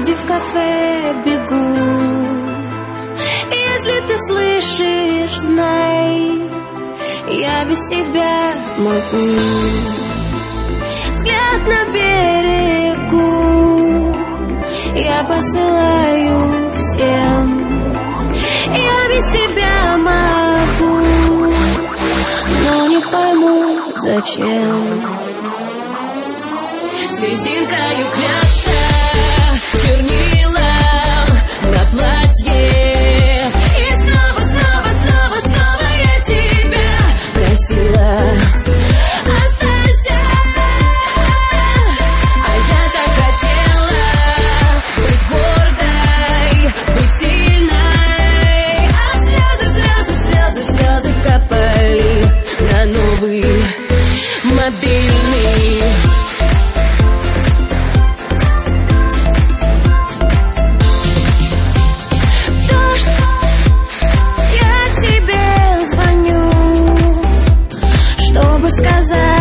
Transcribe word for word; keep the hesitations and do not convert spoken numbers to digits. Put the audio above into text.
люди в кафе бегут. Если ты слышишь, знай, я без тебя могу. Взгляд на берегу я посылаю всем. Я без тебя могу, но не пойму, зачем. С резинкою клякса, чернила на платье. И снова, снова, снова, снова я тебя просила. Останься. А я так хотела быть гордой, быть сильной. А слезы, слезы, слезы, слезы капали на новый мобильный. Сказать